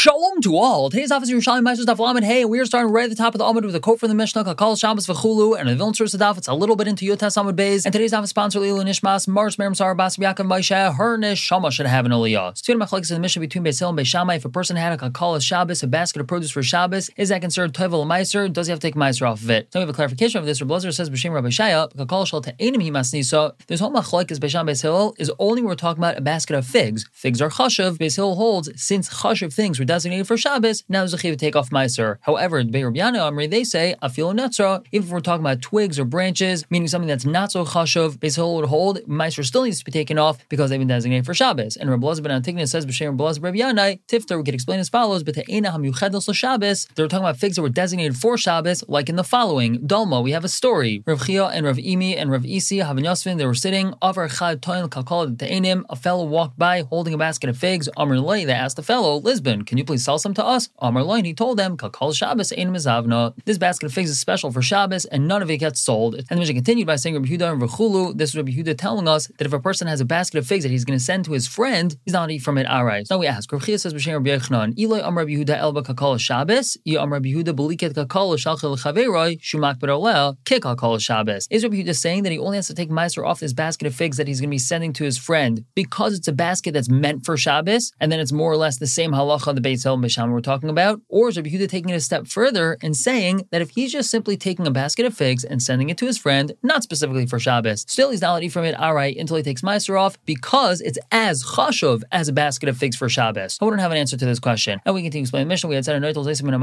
Shalom to all. Today's office Yerushalayim Meister Daf Lamed Hey, and we are starting right at the top of the Amud with a quote from the Mishnah, Kakal Shabbos V'chulu, and the Vilna Source Daf. It's a little bit into Yotas Amud Beis, and today's office sponsor Leilu Nishmas Mars Merim Sar Bas Yaakov Moshe. Her neshama should have an aliyah. Student Machlekes in the Mishnah between Beis Hillel and Beis Shammai. If a person had a Kakal Shabbos, a basket of produce for Shabbos, is that considered Tovel Meiser? Does he have to take Meiser off of it? So we have a clarification of this. Rabbi Lezer says B'Shem Rabbi Shaya, Kakal Shal Te'enim Hi Masnisa. This whole Machlekes Beis Shammai Beis Hillel is only when we're talking about a basket of figs. Figs are chashav. Beis Hillel holds since chashav things were designated for Shabbos, now there's a chiv to take off Meiser. However, in Bei Rabbi Yana Amri, they say afilo netzra, even if we're talking about twigs or branches, meaning something that's not so chashav, Beis Hillel would hold Meiser still needs to be taken off because they've been designated for Shabbos. And Rabbi Lezer ben Antigna says B'Shem Rabbi Lezer Rabbi Yana Tifter, we could explain as follows: but te'ena hamuchedos l'Shabbos, they're talking about figs that were designated for Shabbos, like in the following Dalma. We have a story: Rav Chia and Rav Imi and Rav Isi Havan Yosvin, they were sitting. Avar chad toin kalkal te'enim, a fellow walked by holding a basket of figs. Amr Lay, they asked the fellow, Lisbon, can you please sell some to us? Amr Lay, he told them, Kakal Shabbos ein mizavna. This basket of figs is special for Shabbos, and none of it gets sold. And the Mishnah continued by saying, Rabbi Yehuda and V'chulu. This is Rabbi Yehuda telling us that if a person has a basket of figs that he's going to send to his friend, he's not eat from it outright. So now we ask, Rav Chia says, B'Shem Rabbi Yochanan, Iloi Amr Rabbi Yehuda elba Kakal Shabbos, I Amr Rabbi Yehuda beliket Kakal shalchel chaveroi shumak beroleh ke Kakal Shabbos. Is Rabbi Yehuda saying that he only has to take Meiser off this basket of figs that he's going to be sending to his friend because it's a basket that's meant for Shabbos, and then it's more or less the same halacha the Beis Hillel and Beis Shammai we're talking about? Or is Rabbi Yehuda taking it a step further and saying that if he's just simply taking a basket of figs and sending it to his friend, not specifically for Shabbos, still he's not allowed to eat from it outright until he takes Meiser off because it's as chashuv as a basket of figs for Shabbos? I wouldn't have an answer to this question. Now we continue to explain the Mishnah. We had said if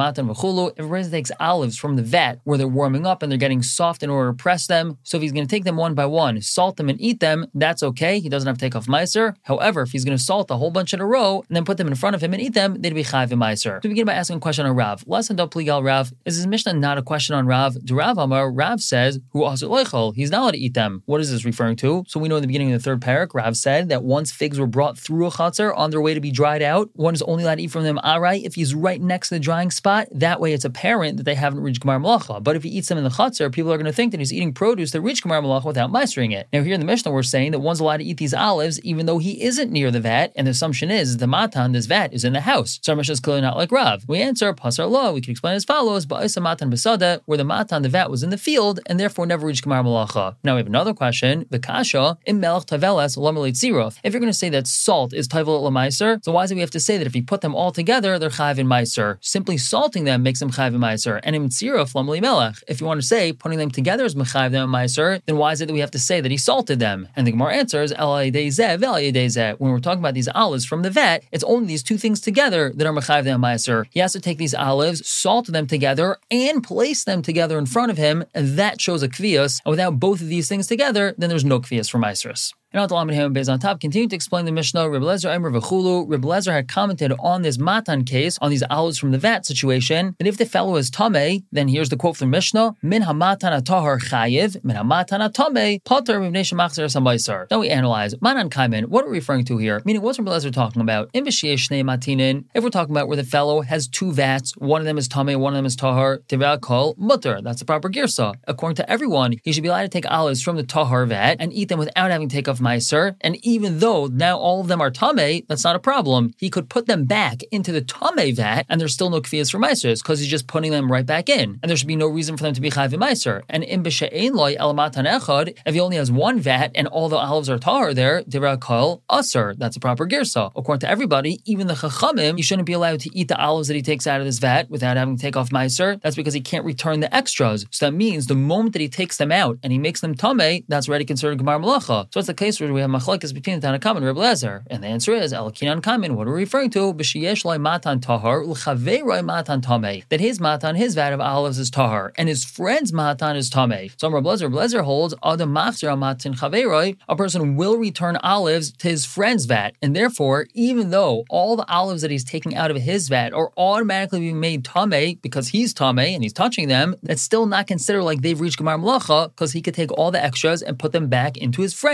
a person takes olives from the vat where they're warming up and they're getting soft in order to press them, so if he's going to take them one by one, salt them and eat them, that's okay. He doesn't have to take off Meiser. However, if he's going to salt a whole bunch in a row and then put them in front of him and eat them, they'd be chayiv in Meiser. So we begin by asking a question on Rav. Lesson don't pligal Rav. Is this Mishnah not a question on Rav? To Rav Amar, Rav says, "Hu asur loichol." He's not allowed to eat them. What is this referring to? So we know in the beginning of the third parak, Rav said that once figs were brought through a chatzar on their way to be dried out, one is only allowed to eat from them arai if he's right next to the drying spot. That way, it's apparent that they haven't reached Gemar Malacha. But if he eats them in the chatzar, people are going to think that he's eating produce that reached Gemar Malacha without meistering it. Now here in the Mishnah, we're saying that one's allowed to eat these olives even though he isn't near the vat, and the assumption is the matan, this vat, is in the house. So our Mishnah is clearly not like Rav. We answer pasar law. We can explain as follows: ba'isa matan besada, where the matan, the vat, was in the field and therefore never reached Gemar Malacha. Now we have another question: the kasha im melech tavelas lamelit zirof. If you're going to say that salt is tavel lemaiser, so why do we have to say that if you put them all together, they're chayiv in meiser? Simply salting them makes them chayiv in meiser. And im zirof lameli melech. If you want to say putting them together is mechayiv them in meiser, then why is it that we have to say that he salted them? And the Gemara answers el yedei zeh vel yedei zeh. When we're talking about these olives from the vat, it's only these two things together that are mechayiv them in meiser. He has to take these olives, salt them together, and place them together in front of him, and that shows a kvius. And without both of these things together, then there's no kvius for meiseris. And Al Talam and Beis on top continue to explain the Mishnah. Rabbi Lezer Eimer V'chulu. Rabbi Lezer had commented on this matan case, on these olives from the vat situation, that if the fellow is tamei, then here's the quote from Mishnah: Min hamatan atahar chayiv, min hamatan atamei pater mivnei shemachzer samaisar. Now we analyze matan kaimen. What are we referring to here? Meaning, what's Rabbi Lezer talking about? In b'sheish shnei matinin. If we're talking about where the fellow has two vats, one of them is tamei, one of them is tahar, tivah kol mutter. That's the proper girsa. According to everyone, he should be allowed to take olives from the tahar vat and eat them without having to take off Meiser, and even though now all of them are tamei, that's not a problem. He could put them back into the tamei vat, and there's still no kfiyas for Meiser because he's just putting them right back in, and there should be no reason for them to be chayiv Meiser. And in b'she'ein loy elamatan echad, if he only has one vat and all the olives are tahar there, divra kol asur. That's a proper girsa. According to everybody, even the chachamim, he shouldn't be allowed to eat the olives that he takes out of this vat without having to take off Meiser. That's because he can't return the extras. So that means the moment that he takes them out and he makes them tamei, that's already considered gemar malacha. So it's the case where we have machlekes between the Tanakam and Rabbi Lezer, and the answer is el kinan kamin. What are we referring to? B'sheyesh loy matan tahar l'chaveroi matan tamei. That his matan, his vat of olives is tahar, and his friend's matan is tamei. So Rabbi Lezer holds adam machzer matan chaveroi. A person will return olives to his friend's vat, and therefore, even though all the olives that he's taking out of his vat are automatically being made tamei because he's tamei and he's touching them, that's still not considered like they've reached gemar malacha because he could take all the extras and put them back into his friend's vat.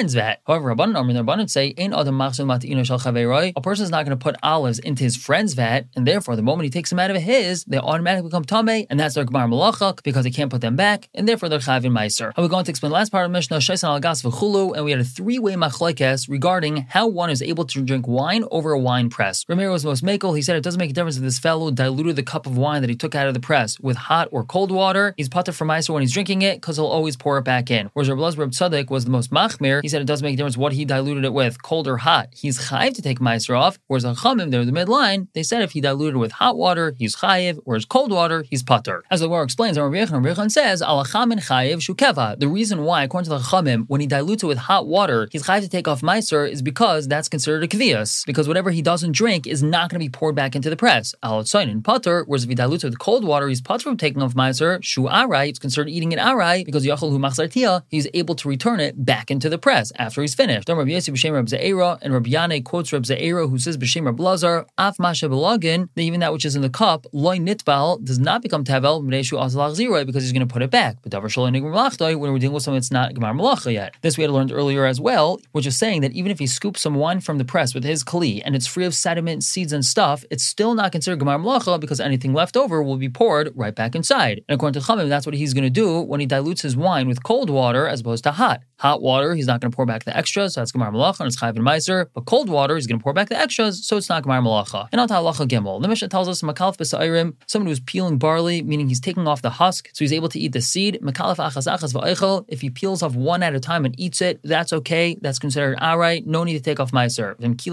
However, Rabbanan say, a person is not going to put olives into his friend's vat, and therefore the moment he takes them out of his, they automatically become tamei, and that's their gemar malacha because he can't put them back, and therefore they're chayv in meiser. And we're going to explain the last part of Mishnah, Shaisan al gas v'chulu, and we had a three-way machlekes regarding how one is able to drink wine over a wine press. Ramiro was most makel. He said it doesn't make a difference if this fellow diluted the cup of wine that he took out of the press with hot or cold water. He's pater from meiser when he's drinking it because he'll always pour it back in. Whereas Rabbi Elazar Tzaddik was the most machmir. He said it doesn't make a difference what he diluted it with, cold or hot. He's chayiv to take meiser off. Whereas the Chachamim, they're the midline. They said if he diluted it with hot water, he's chayiv. Whereas cold water, he's pater. As the Gemara explains, Rabbi Yechon says alachamin chayiv shukeva. The reason why, according to the Chachamim, when he dilutes it with hot water, he's chayiv to take off meiser is because that's considered a kvias. Because whatever he doesn't drink is not going to be poured back into the press. Al in pater. Whereas if he dilutes it with cold water, he's pater from taking off meiser. Shu arai, it's considered eating it arai because yachol hu machzartia, he's able to return it back into the press after he's finished. Then Rabbi Yossi b'shem Rabbi Ze'era, and Rabbi Yanai quotes Rabbi Ze'era, who says b'shem Rabbi Elazar, af masha belagin, that even that which is in the cup, loy nitbal, does not become tavel b'neishu azalach ziroi, because he's going to put it back. But davar shaloi nigmar malachtai, when we're dealing with something that's not gemar malacha yet. This we had learned earlier as well, which is saying that even if he scoops some wine from the press with his kli and it's free of sediment, seeds, and stuff, it's still not considered gemar malacha because anything left over will be poured right back inside. And according to Chachamim, that's what he's going to do when he dilutes his wine with cold water as opposed to hot. Hot water, he's not going to pour back the extras, so that's gemar malacha and it's chayv and meiser. But cold water, he's going to pour back the extras, so it's not gemar malacha. And on to halacha gimel, the Mishnah tells us makalef b'sa'irim, someone who's peeling barley, meaning he's taking off the husk, so he's able to eat the seed. Makalef achas achas v'eichel, if he peels off one at a time and eats it, that's okay. That's considered arai. No need to take off meiser.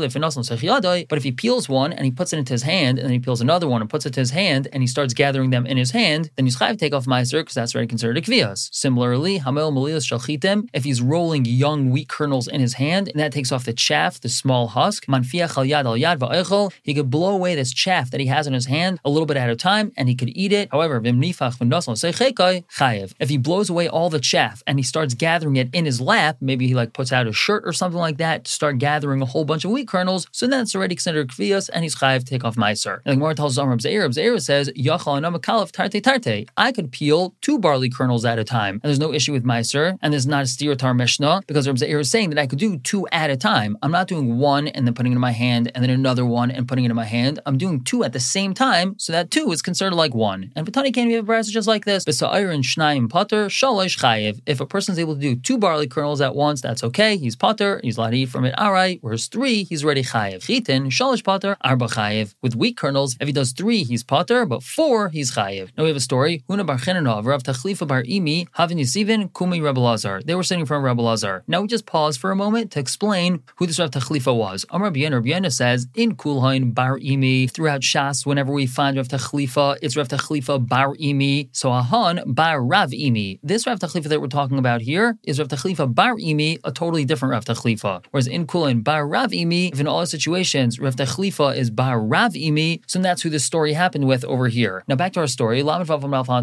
But if he peels one and he puts it into his hand, and then he peels another one and puts it to his hand, and he starts gathering them in his hand, then he's chayv to take off meiser because that's already considered a kvias. Similarly, hamel malilas shalchitim, if he's rolling young wheat kernels in his hand, and that takes off the chaff, the small husk, manfiach al yad va'eichel, he could blow away this chaff that he has in his hand a little bit at a time, and he could eat it. However, if he blows away all the chaff and he starts gathering it in his lap, maybe he puts out a shirt or something like that to start gathering a whole bunch of wheat kernels, so then it's already considered kvias, and he's chayiv to take off meiser. And the Gemara tells Reb Ze'era says, Yachal anam kalef tarte tarte. I could peel 2 barley kernels at a time, and there's no issue with meiser, and there's not a steer tar Mishnah, because Reb Ze'era is saying that I could do 2 at a time. I'm not doing one and then putting it in my hand, and then another one and putting it in my hand. I'm doing 2 at the same time, so that 2 is considered like 1. And B'tani can we have a brass just like this. B'sa'ir shnayim pater, shalosh chayiv. If a person's able to do 2 barley kernels at once, that's okay. He's pater, he's allowed to eat from it arai, whereas 3, he's already chayiv. Chitin, shalosh pater, arba chayiv. With wheat kernels, if he does 3, he's pater, but 4, he's chayiv. Now we have a story. Huna bar Chinanov, Rav Tachlifa bar Imi, Havin Yisivin, Kumi Rebbe Elazar. They were sitting from Rebbe Elazar. Now we just pause for a moment to explain who this Rav Tachlifa was. Amar Rabbi Yena says, in Kulhain bar Imi, throughout Shas, whenever we find Rav Tachlifa, it's Rav Tachlifa bar Imi, so Ahan bar Rav Imi. This Rav Tachlifa that we're talking about here is Rav Tachlifa bar Imi, a totally different Rav Tachlifa. Whereas in Kulhain bar Rav Imi, if in all situations Rav Tachlifa is bar Rav Imi, so that's who this story happened with over here. Now back to our story. He had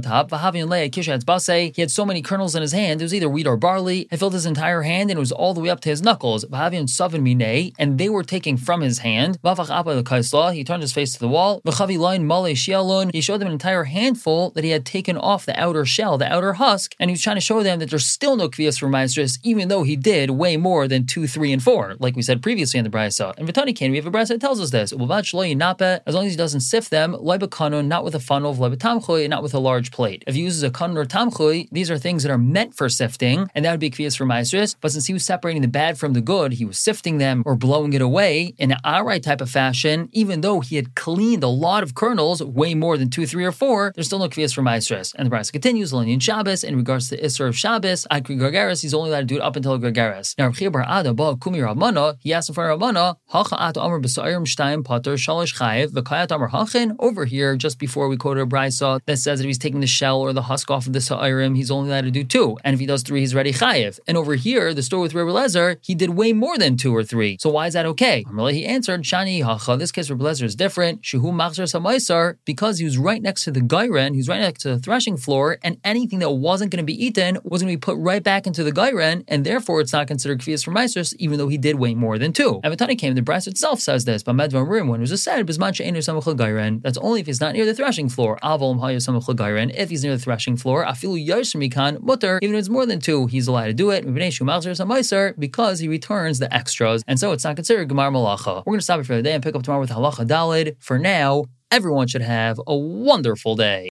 so many kernels in his hand, it was either wheat or barley. It filled his entire hand and it was all the way up to his knuckles. And they were taking from his hand. He turned his face to the wall. He showed them an entire handful that he had taken off the outer shell, the outer husk, and he was trying to show them that there's still no kvias for meiser, even though he did way more than 2, 3, and 4, like we said previously in the brisa. And V'tani Kain, we have a brisa that tells us this. As long as he doesn't sift them, not with a funnel, not with a large plate. If he uses a kanun or tamchui, these are things that are meant for sifting, and that would be kvias for meiser. But since he was separating the bad from the good, he was sifting them or blowing it away in an arai type of fashion, even though he had cleaned a lot of kernels, way more than 2, 3, or 4, there's still no kvias for meiser. And the brisa continues, Lanian Shabbos, in regards to the Isser of Shabbos, Akri Gargaris, he's only allowed to do it up until Gargaris. Now, Reb Bar Ada, Ba Kumi Ramana, he asked in front of Ramana, Hacha At Amr B'Sa'ir Shtayim Pater Shalosh Chayev, V'Kayat Amr Hachin. Over here, just before we quoted a brisa that says that if he's taking the shell or the husk off of the sa'irim, he's only allowed to do 2, and if he does 3, he's already chayev. And over here, the story with Rebbe Elazar, he did way more than 2 or 3. So why is that okay? He answered, Shani Hacha. This case, Rebbe Elazar is different. Shehu Machzer Samaisar, because he was right next to the gairen, he was right next to the threshing floor, and anything that wasn't going to be eaten was going to be put right back into the gairen, and therefore it's not considered kvias for meiser, even though he did way more than 2. And V'tani came, the brass itself says this, but Medvan Rim, when it was said, Bisman She'enu Samach L'Gairen, that's only if he's not near the threshing floor. Aval M'Haya Samach L'Gairen, if he's near the threshing floor, Afilu Yosher Mikan Mutter, even if it's more than 2, he's allowed to do it. Pater because he returns the extras, and so it's not considered Gemar Malacha. We're going to stop it for the day and pick up tomorrow with Halacha Daled. For now, everyone should have a wonderful day.